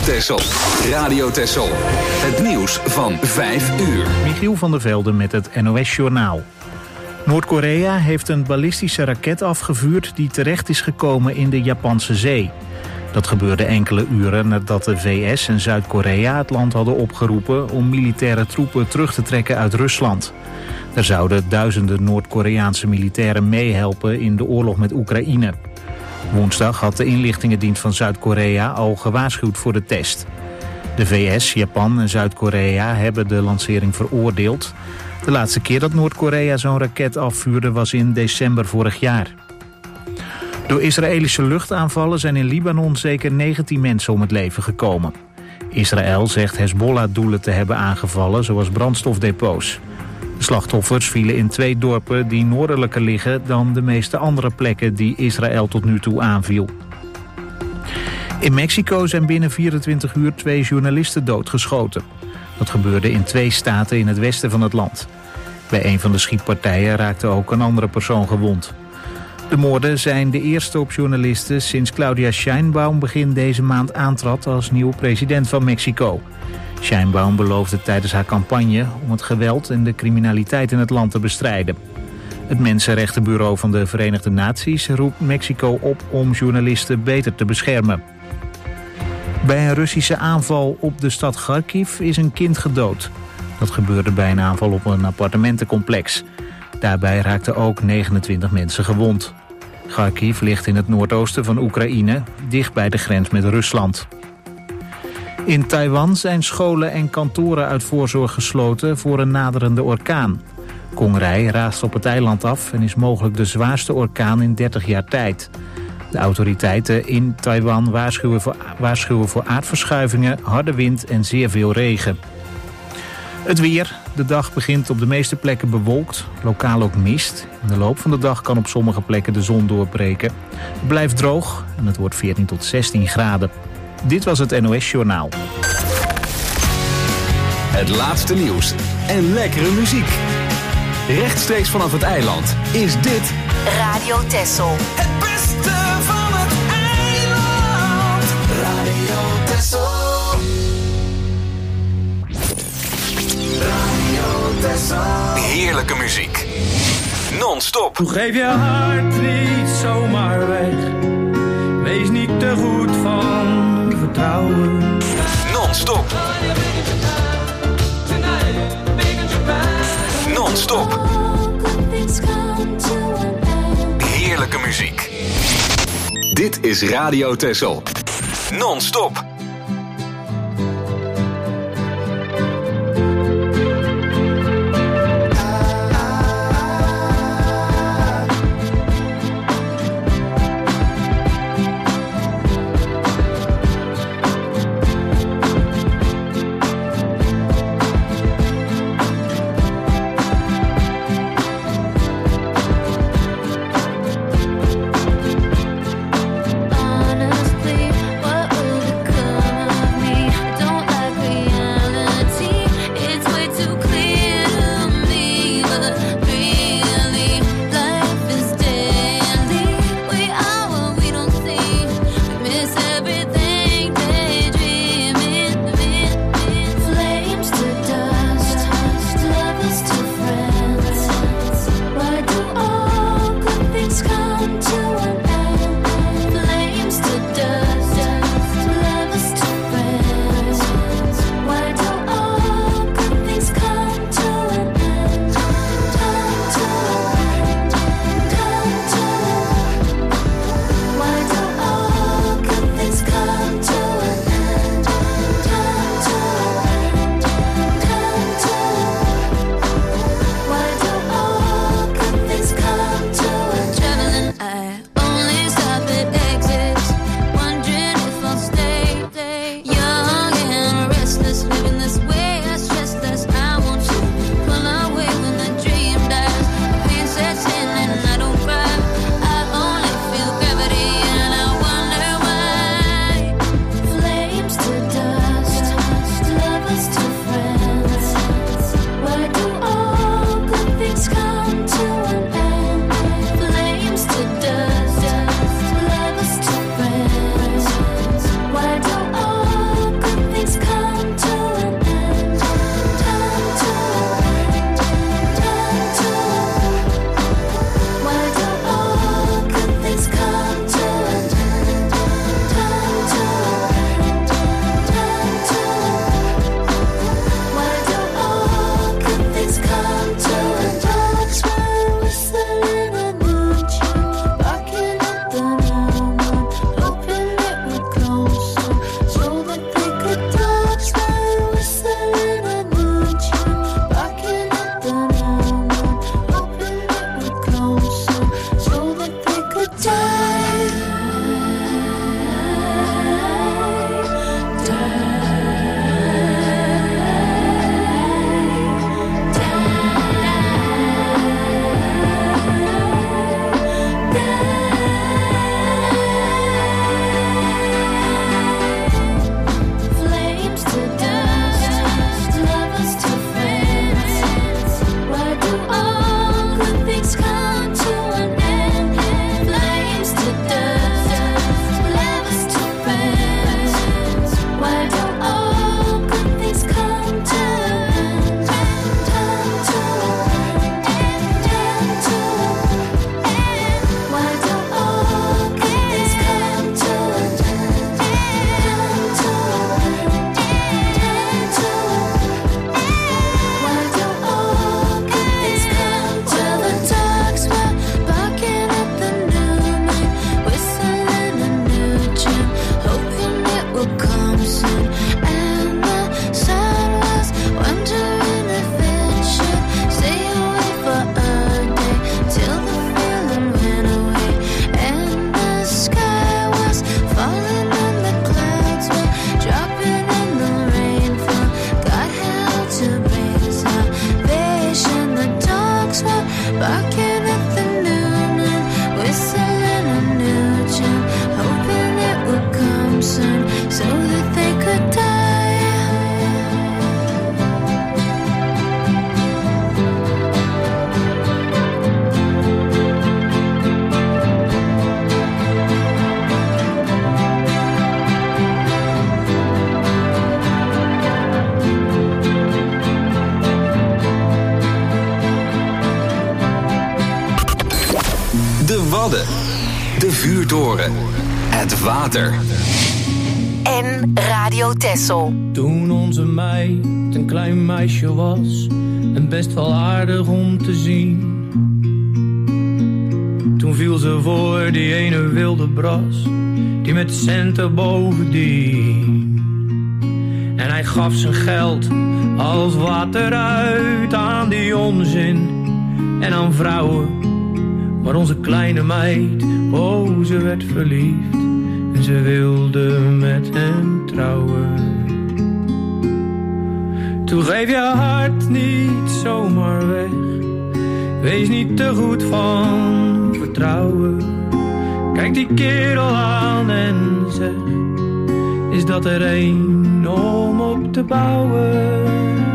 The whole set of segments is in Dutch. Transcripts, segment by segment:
Texel. Radio Texel. Het nieuws van 5 uur. Michiel van der Velde met het NOS-journaal. Noord-Korea heeft een ballistische raket afgevuurd die terecht is gekomen in de Japanse zee. Dat gebeurde enkele uren nadat de VS en Zuid-Korea het land hadden opgeroepen om militaire troepen terug te trekken uit Rusland. Er zouden duizenden Noord-Koreaanse militairen meehelpen in de oorlog met Oekraïne. Woensdag had de inlichtingendienst van Zuid-Korea al gewaarschuwd voor de test. De VS, Japan en Zuid-Korea hebben de lancering veroordeeld. De laatste keer dat Noord-Korea zo'n raket afvuurde was in december vorig jaar. Door Israëlische luchtaanvallen zijn in Libanon zeker 19 mensen om het leven gekomen. Israël zegt Hezbollah-doelen te hebben aangevallen, zoals brandstofdepots. De slachtoffers vielen in 2 dorpen die noordelijker liggen dan de meeste andere plekken die Israël tot nu toe aanviel. In Mexico zijn binnen 24 uur 2 journalisten doodgeschoten. Dat gebeurde in 2 staten in het westen van het land. Bij een van de schietpartijen raakte ook een andere persoon gewond. De moorden zijn de eerste op journalisten sinds Claudia Sheinbaum begin deze maand aantrad als nieuwe president van Mexico. Sheinbaum beloofde tijdens haar campagne om het geweld en de criminaliteit in het land te bestrijden. Het Mensenrechtenbureau van de Verenigde Naties roept Mexico op om journalisten beter te beschermen. Bij een Russische aanval op de stad Kharkiv is een kind gedood. Dat gebeurde bij een aanval op een appartementencomplex. Daarbij raakten ook 29 mensen gewond. Kharkiv ligt in het noordoosten van Oekraïne, dicht bij de grens met Rusland. In Taiwan zijn scholen en kantoren uit voorzorg gesloten voor een naderende orkaan. Kongrai raast op het eiland af en is mogelijk de zwaarste orkaan in 30 jaar tijd. De autoriteiten in Taiwan waarschuwen voor aardverschuivingen, harde wind en zeer veel regen. Het weer. De dag begint op de meeste plekken bewolkt, lokaal ook mist. In de loop van de dag kan op sommige plekken de zon doorbreken. Het blijft droog en het wordt 14 tot 16 graden. Dit was het NOS Journaal. Het laatste nieuws en lekkere muziek. Rechtstreeks vanaf het eiland is dit Radio Texel. Het beste van het eiland. Radio Texel. Radio Texel. heerlijke muziek. Non-stop. Hoe geef je hart niet zomaar weg. Wees niet te goed van vertrouwen. Non-stop. Non-stop. Heerlijke muziek. Dit is Radio Texel. Non-stop. Honestly, what would it could Wadden. De vuurtoren. Het water. En Radio Texel. Toen onze meid een klein meisje was en best wel aardig om te zien. Toen viel ze voor die ene wilde bras, die met centen bovendien. En hij gaf zijn geld als water uit aan die onzin en aan vrouwen. Maar onze kleine meid, oh, ze werd verliefd en ze wilde met hem trouwen. Toen geef je hart niet zomaar weg, wees niet te goed van vertrouwen. Kijk die kerel aan en zeg, is dat er een om op te bouwen?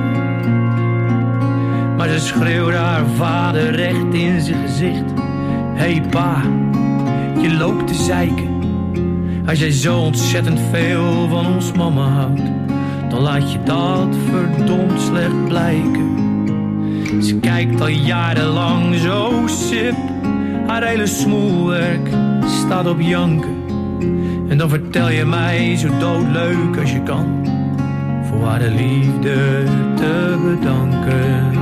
Maar ze schreeuwde haar vader recht in zijn gezicht. Hey pa, je loopt te zeiken. Als jij zo ontzettend veel van ons mama houdt, dan laat je dat verdomd slecht blijken. Ze kijkt al jarenlang zo sip, haar hele smoelwerk staat op janken. En dan vertel je mij zo doodleuk als je kan, voor haar de liefde te bedanken.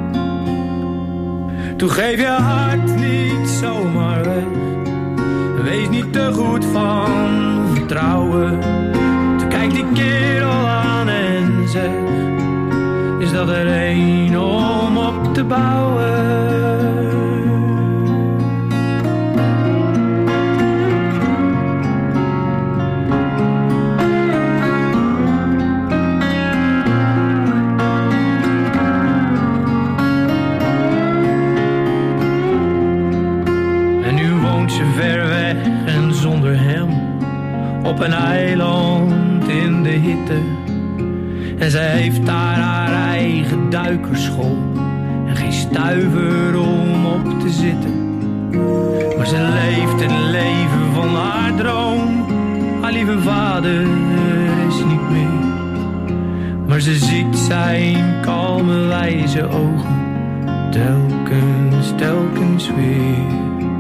Toen geef je hart niet zomaar weg, wees niet te goed van vertrouwen. Toen kijkt die kerel aan en zegt, is dat er een om op te bouwen? Ver weg en zonder hem, op een eiland in de hitte. En zij heeft daar haar eigen duikerschool en geen stuiver om op te zitten. Maar ze leeft het leven van haar droom, haar lieve vader is niet meer. Maar ze ziet zijn kalme wijze ogen, telkens weer.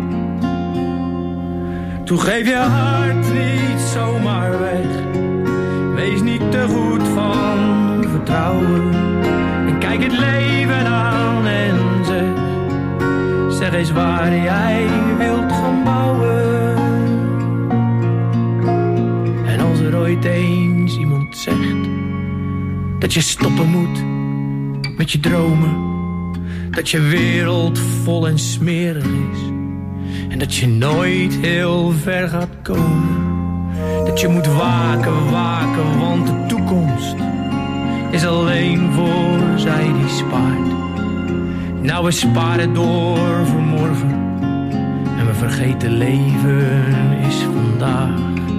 Toen geef je hart niet zomaar weg, wees niet te goed van vertrouwen. En kijk het leven aan en zeg eens waar jij wilt gaan bouwen. En als er ooit eens iemand zegt dat je stoppen moet met je dromen, dat je wereld vol en smerig is en dat je nooit heel ver gaat komen, dat je moet waken, want de toekomst is alleen voor zij die spaart. Nou, we sparen door voor morgen en we vergeten leven is vandaag.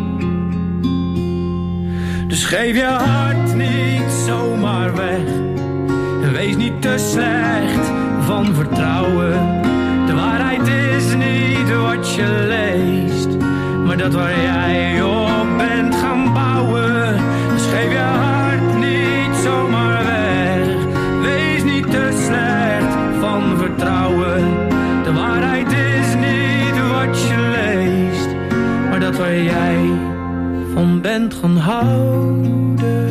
Dus geef je hart niet zomaar weg en wees niet te slecht van vertrouwen. De waarheid is niet wat je leest, maar dat waar jij op bent gaan bouwen. Dus geef je hart niet zomaar weg, wees niet te slecht van vertrouwen. De waarheid is niet wat je leest, maar dat waar jij van bent gaan houden.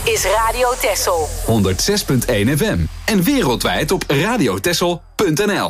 is Radio Texel. 106.1 FM. En wereldwijd op radiotexel.nl.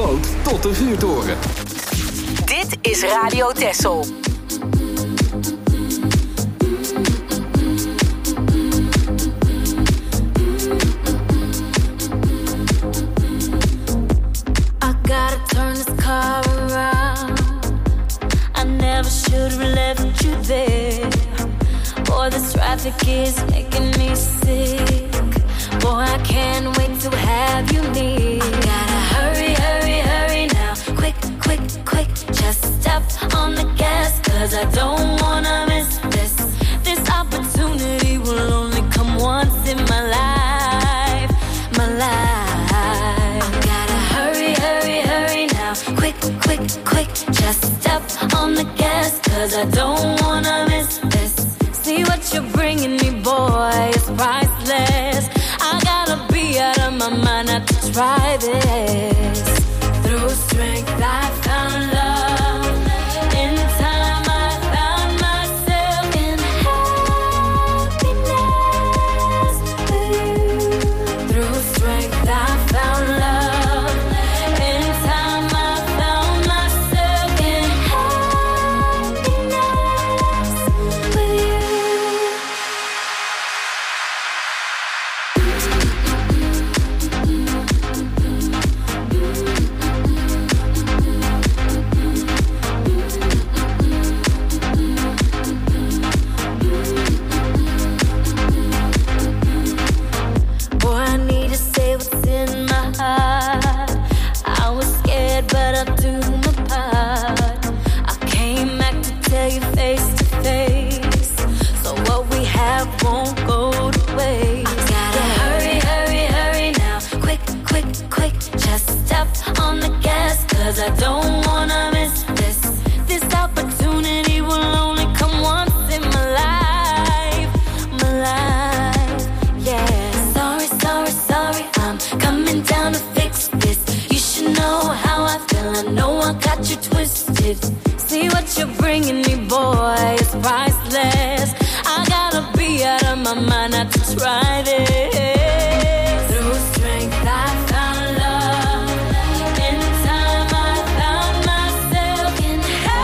boot tot de vuurtoren. Dit is Radio Texel. I gotta turn this car around. I never should have left you there. Boy, this traffic is making me sick. Boy, I can't wait to have you near. I gotta hurry, hurry, hurry now. Quick, quick, quick. Just step on the gas, 'cause I don't wanna miss this. This opportunity will only come once in my life. My life. I gotta hurry, hurry, hurry now. Quick, quick, quick. Just step on the gas, 'cause I don't wanna miss this. See what you're bringing me, boy, it's priceless. I gotta be out of my mind not to try this. Through strength I found love. In time I found myself in happiness with you. Through strength I found love. In time I found myself in happiness with you. Boy, I need to say what's in my heart. I was scared, but I'll do my part. I came back to tell you face to face, so what we have won't go to waste. I gotta hurry, hurry, hurry now. Quick, quick, quick. Just step on the gas, 'cause I don't wanna miss this. This opportunity will only come once in my life. My life, yeah. Sorry, sorry, sorry, I'm coming down to fix this. You should know how I feel, I know I got you twisted. See what you're bringing me, boy, it's priceless. I gotta be out of my mind not to try this. Through strength I found love. In time I found myself in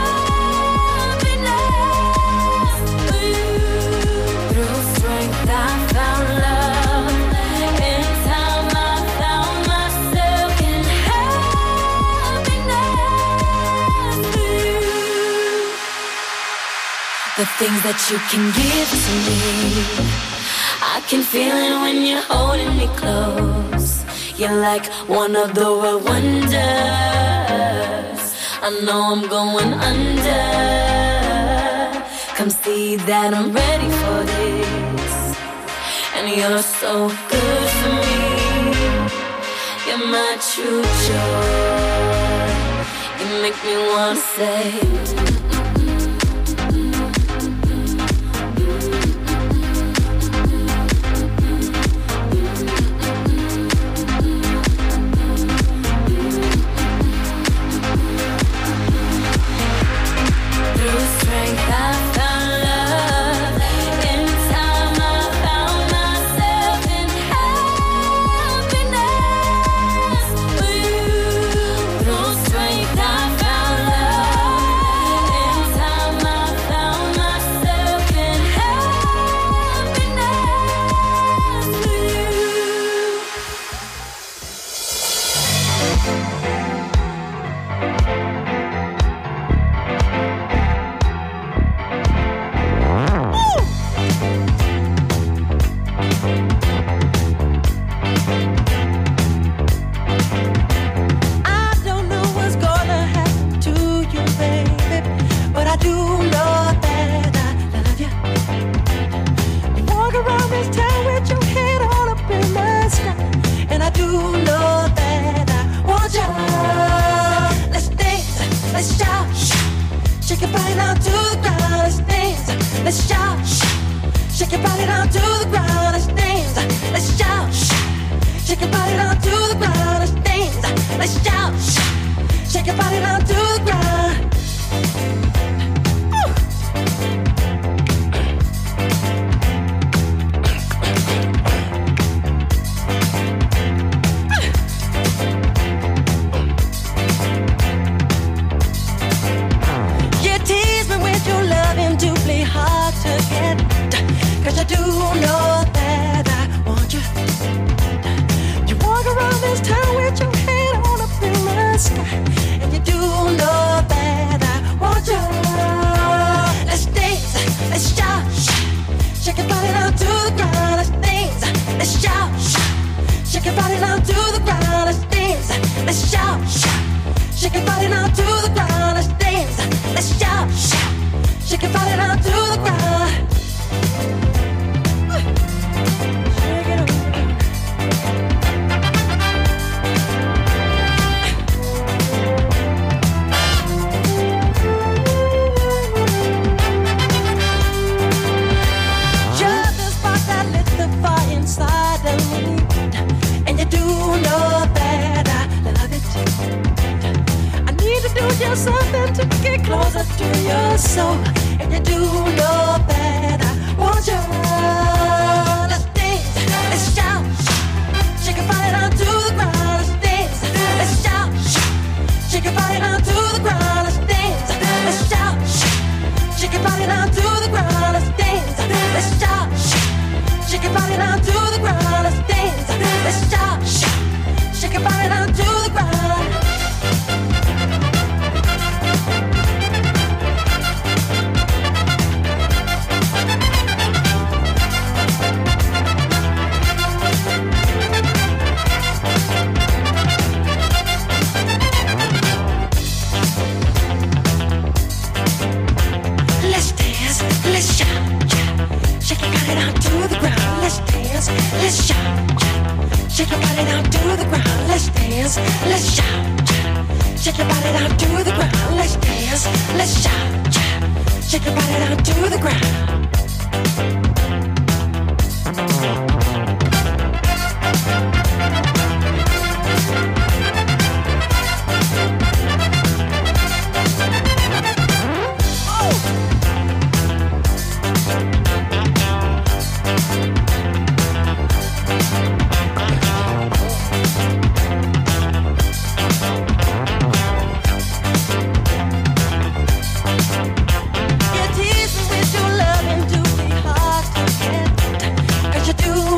happiness with you. Through strength I found love. In time I found myself in happiness with you. The things that you can give to me, I can feel it when you're holding me close. You're like one of the world wonders. I know I'm going under. Come see that I'm ready for this. And you're so good for me. You're my true joy. You make me wanna say through strength I found love. In time I found myself in happiness with you. Through strength I found love. In time I found myself in happiness with you. I don't know what's gonna happen to you, baby, but I do know that I love you. You walk around this town with your head all up in the sky, and I do know that I want you. Let's dance, let's shout, shake your body down to the ground. Let's dance, let's shout, shake your body down to the ground. Let's dance, let's shout, shake your body down to the ground. Let's dance, let's shout, shake your body down to the ground. Ooh. Shake your body down to the ground, let's dance, let's shout, shout. Shake your body down to the ground, let's dance, let's shout, shout. Shake your body down to the ground. Shake it up. You're the spark that lit the fire inside of me, and you do know that I love it. I need to do just something to get closer to your soul, and you do know that I want you. Let's dance, let's shout, shake your body down to the ground. Let's dance, let's shout, shake your body down to the ground. Let's dance, let's shout, shake your body down to the ground. Let's dance, let's shout, shake your body down to the ground. Let's dance, let's shout, shake your body down to the ground. Let's dance, let's shout, shake your body down to the ground. Let's dance, let's shout, shake your body down to the ground. Let's dance, let's shout, shake your body down to the ground. Let's dance, let's shout, shake your body down to the ground. You tease me with your love and do me hard to get, 'cause you do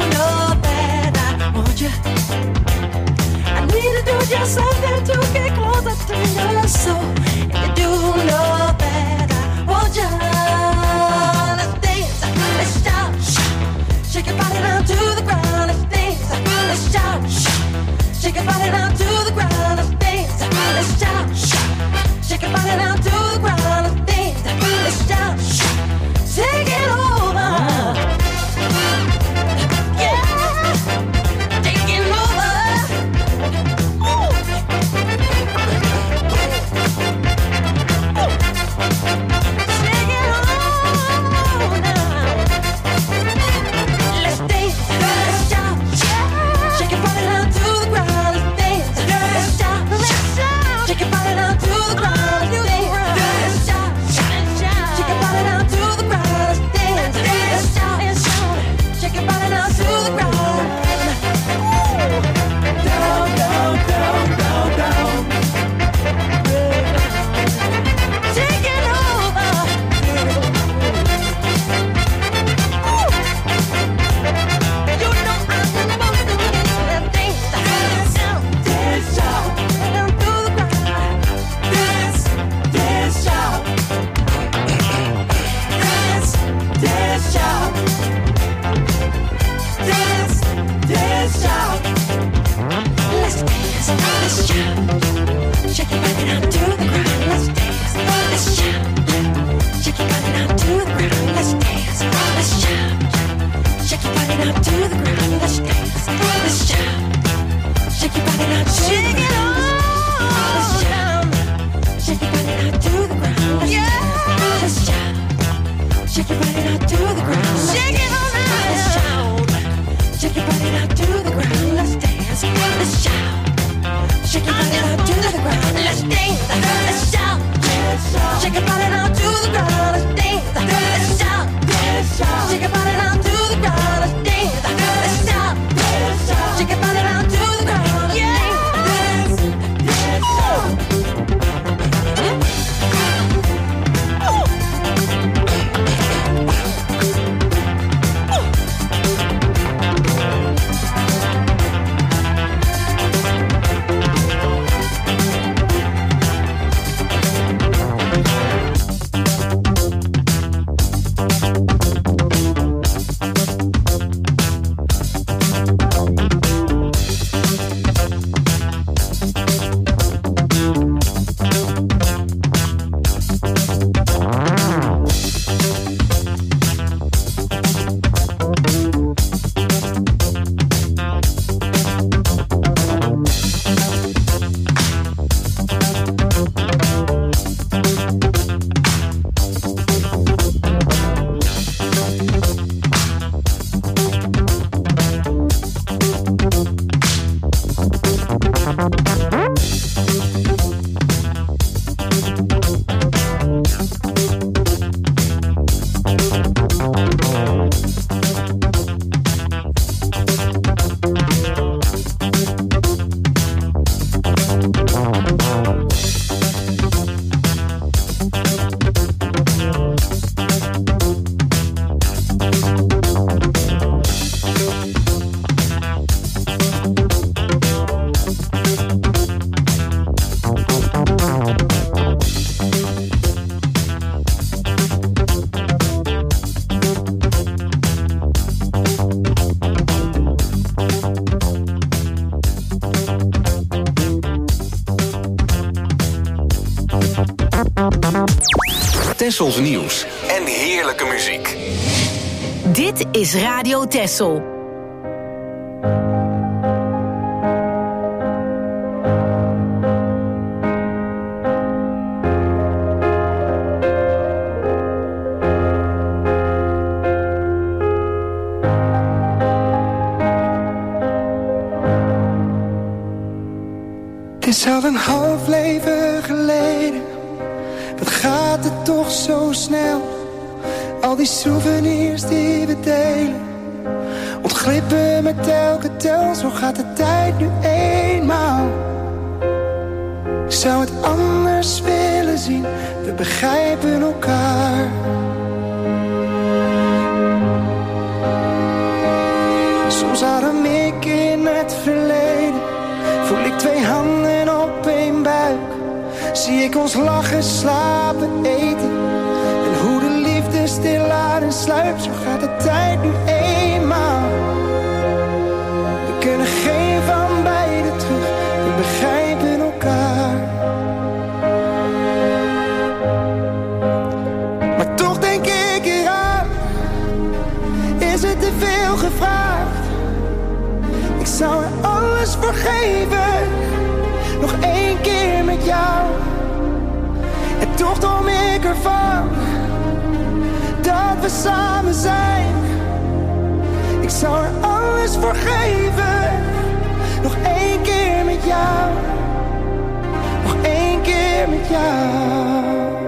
Tessels nieuws en heerlijke muziek. Dit is Radio Tessel. Het is al een half leven geleden. Wat gaat het toch zo snel? Al die souvenirs die we delen ontglippen met elke tel. Zo gaat de tijd nu eenmaal. Ik zou het anders willen zien. We begrijpen elkaar. Soms adem ik in het verleden. Voel ik twee handen op één buik. Zie ik ons lachen, slapen, eten. En hoe de liefde stilaan en sluipt. Zo gaat de tijd nu eenmaal. We kunnen geen van beiden terug. We begrijpen elkaar. Maar toch denk ik eraan. Is het te veel gevraagd? Ik zou er alles voor geven. Nog één keer met jou. En toch droom ik ervan dat we samen zijn. Ik zou er alles voor geven. Nog één keer met jou. Nog één keer met jou.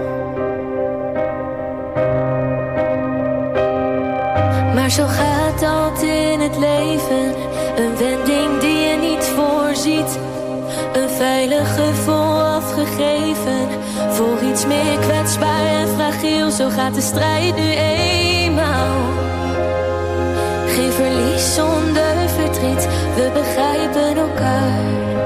Maar zo gaat dat in het leven. Een wending die je niet voorziet. Een veilig gevoel afgegeven. Voor iets meer kwetsbaar en fragiel. Zo gaat de strijd nu eenmaal. Geen verlies zonder verdriet. We begrijpen elkaar.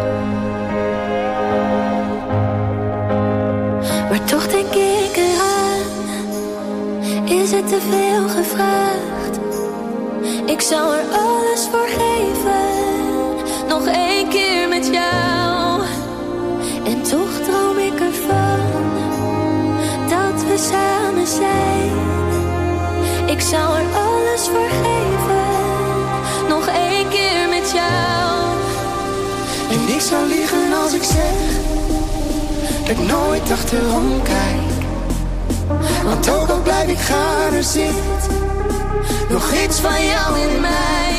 Maar toch denk ik eraan. Is het te veel gevraagd? Ik zou er alles voor geven. Nog één keer met jou. En toch droom ik ervan dat we samen zijn. Ik zou er alles voor geven. Nog één keer met jou. En ik zou liegen als ik zeg dat ik nooit achterom kijk. Want ook al blijf ik gaan, er zit nog iets van jou in mij.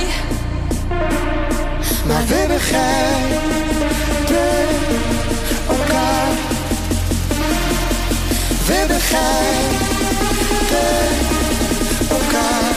Maar we begrijpen elkaar. We begrijpen elkaar.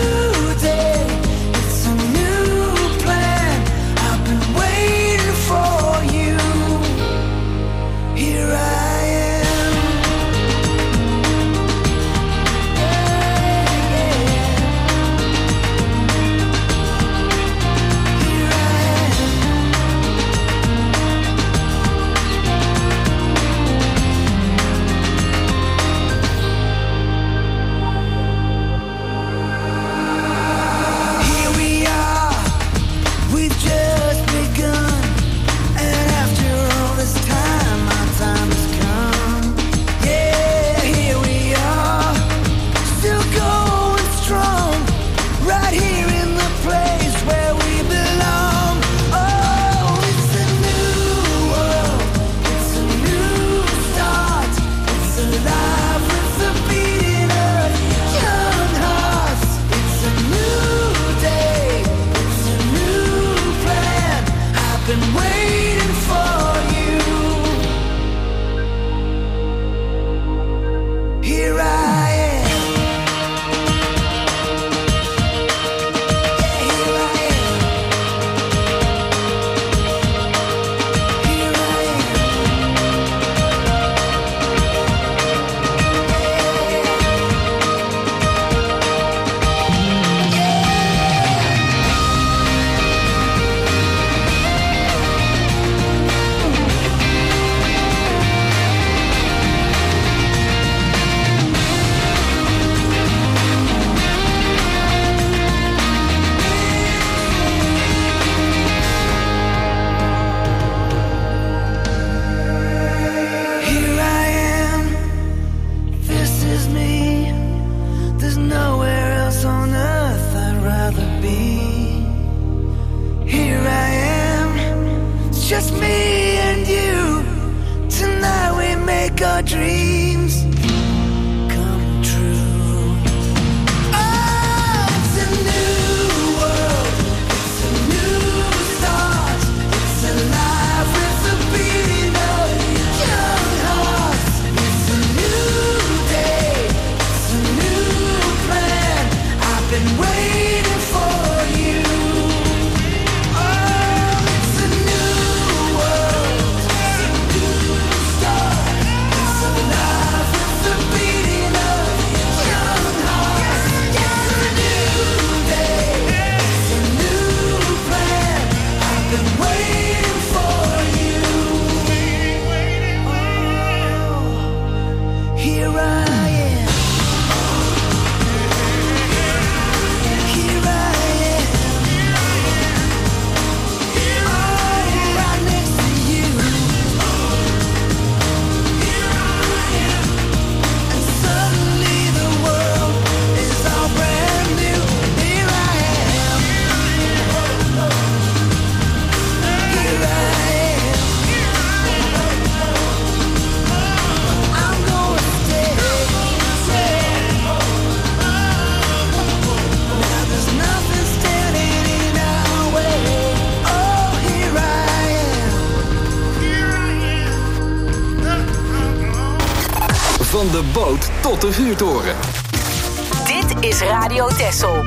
For Van de boot tot de vuurtoren. Dit is Radio Texel.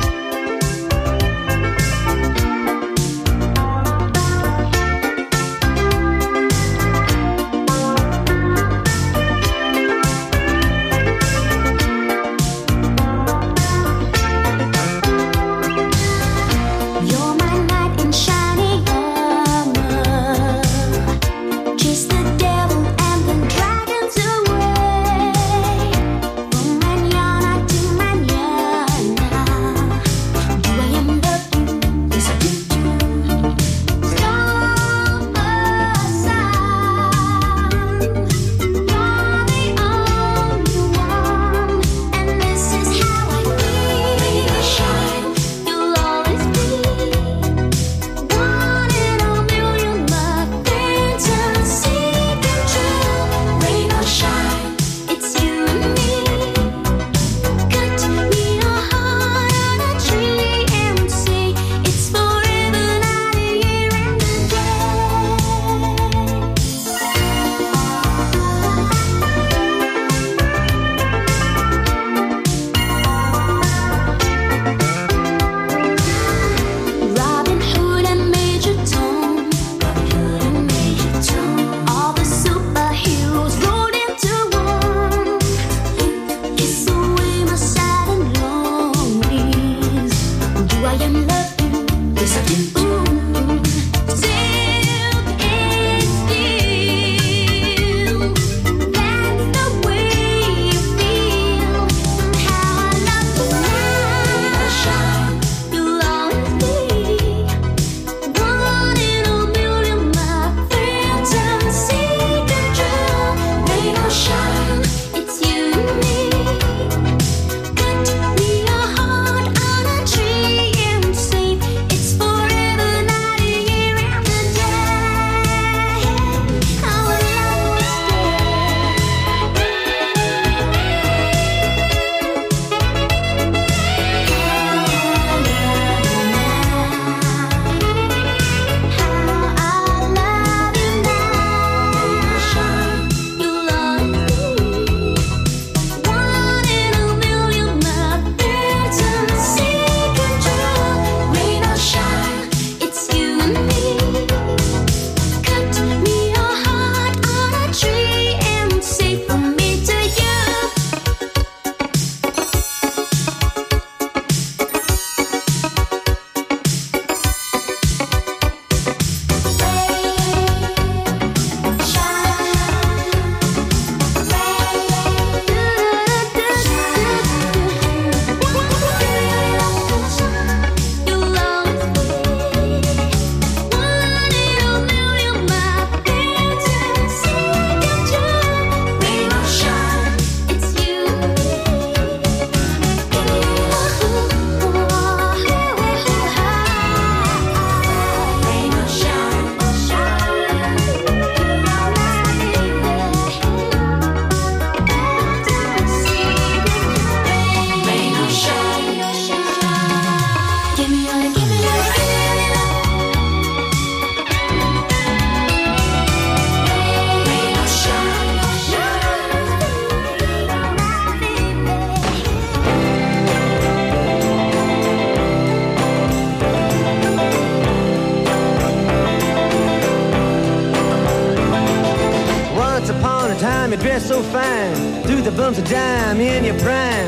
dress so fine, threw the bumps of dime in your prime.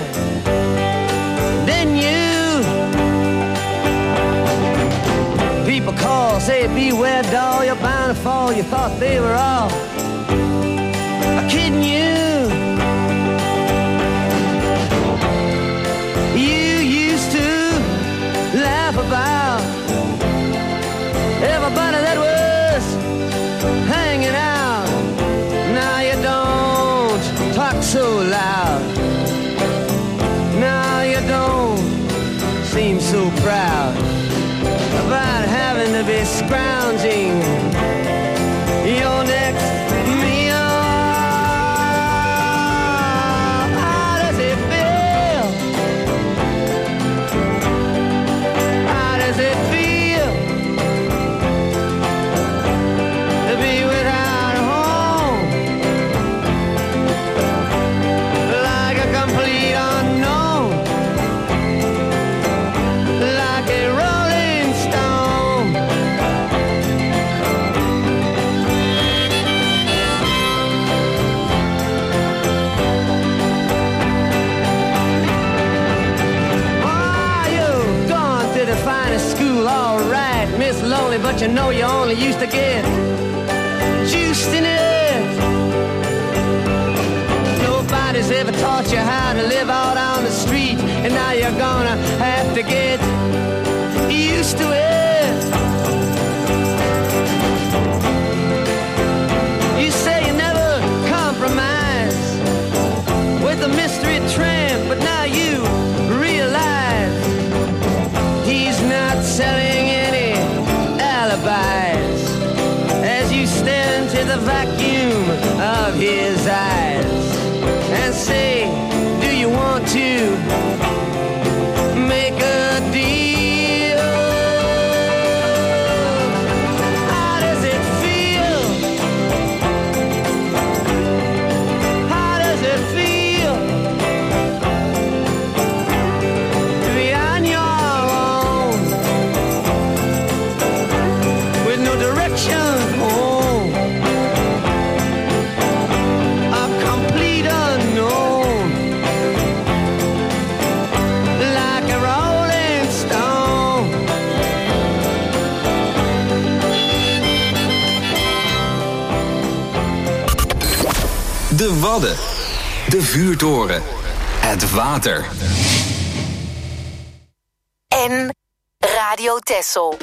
Then you, people call, say beware doll, you're bound to fall. You thought they were all kidding you. You used to laugh about everybody that was hanging out. Now you don't talk so loud. Now you don't seem so proud about having to be scrounging your next meal. How does it feel? How does it feel to be without a home? it's lonely, but you know you only used to get juiced in it. Nobody's ever taught you how to live out on the street, and now you're gonna have to get used to it. You say you never compromise with a mystery tramp, but now you realize he's not selling any alibis as you stare into the vacuum of his eyes and say, do you want to make a deal? How does it feel? How does it feel to be on your own with no direction home? A complete unknown, like a rolling stone. De Wadden. De vuurtoren. Het water. En Radio Texel.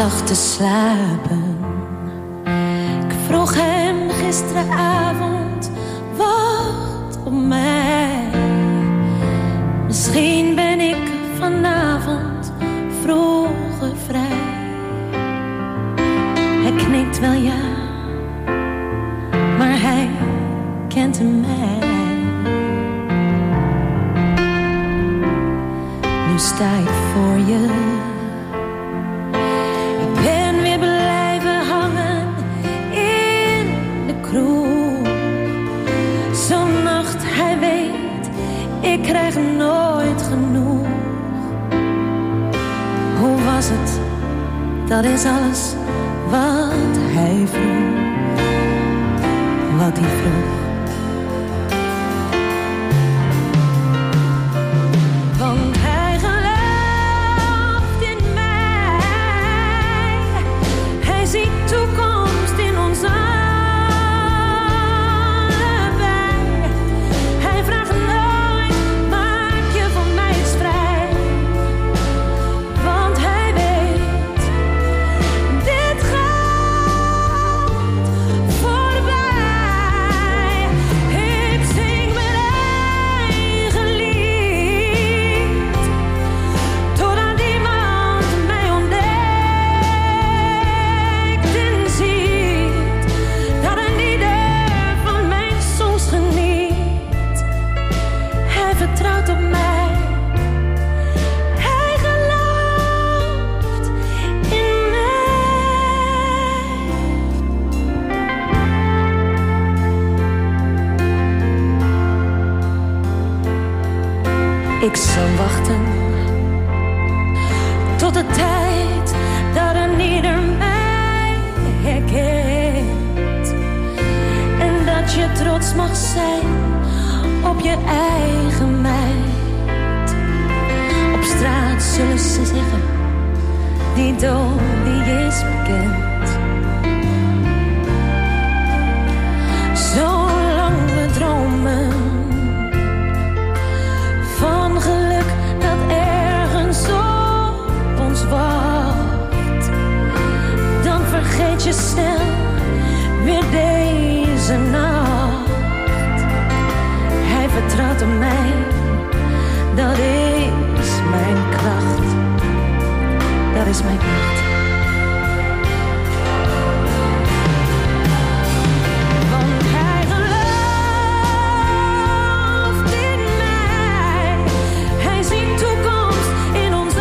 lag te slapen. Ik vroeg hem gisteravond, wacht op mij. Misschien ben ik vanavond vroeger vrij. Hij knikt wel ja, maar hij kent mij. Nu sta ik voor je. Ik ben weer blijven hangen in de kroeg. Zo'n nacht, hij weet, ik krijg nooit genoeg. Hoe was het? Dat is alles wat hij vroeg. Wat hij vroeg. Want hij gelooft in mij. Hij ziet toekomst in ons allebei. Hij vraagt nooit, maak je van mij eens vrij. Want hij weet, dit gaat voorbij. Ik zing mijn eigen lied, totdat iemand mij ontdekt en ziet dat een ieder van mijn soms geniet. Hij vertrouwt op mij, hij gelooft in mij. Ik zal wachten tot de tijd dat een ieder mij herkent. En dat je trots mag zijn op je eigen meid. Op straat zullen ze zeggen, die dood die is bekend. Zolang we dromen van geluk dat ergens op ons wacht, dan vergeet je snel weer deze nacht. Hij vertrouwt op mij, dat is mijn kracht. Dat is mijn kracht. Want hij gelooft in mij. Hij ziet toekomst in ons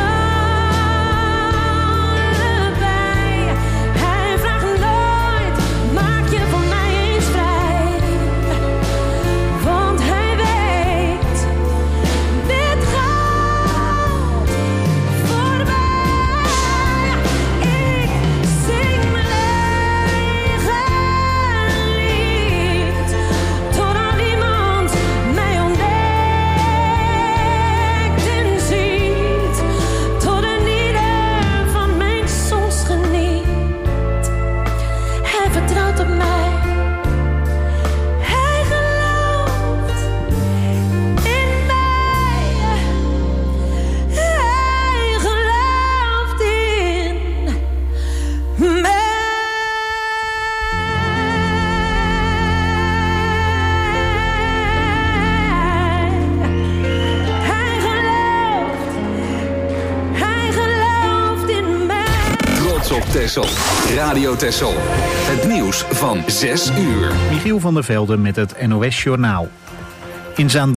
allebei. Hij vraagt nooit, maak je van mij eens vrij. Want hij weet, dit gaat voorbij. Ik zing mijn eigen lied, totdat iemand mij ontdekt en ziet. Tot een ieder van mijn soms geniet. Hij vertrouwt op mij. Hij gelooft in mij. Hij gelooft in mij. Hij gelooft in mij. Trots op Texel. Radio Texel. Het nieuws van 6 uur. Michiel van der Velde met het NOS Journaal. In Zaandam